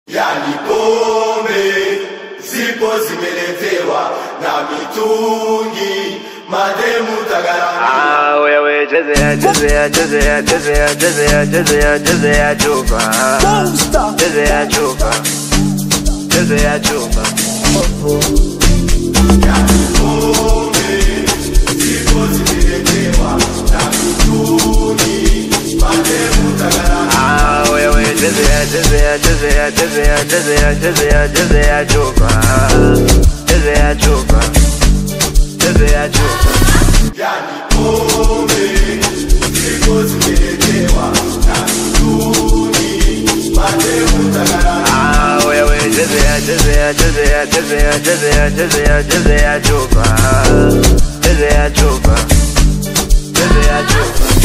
Yani pombe zipo zimeletewa na mitungi mademu tagarani. Wewe chezea chupa. Chezea chupa. Chezea chupa. Yani pombe zipo zimeletewa na mitungi mademu tagarani. Wewe chezea chupa. Chezea chupa. Chezea chupa. Yani pombe zipo zimeletewa na mitungi mademu tagarani. Wewe chezea chupa. Chezea chupa. Chezea chupa.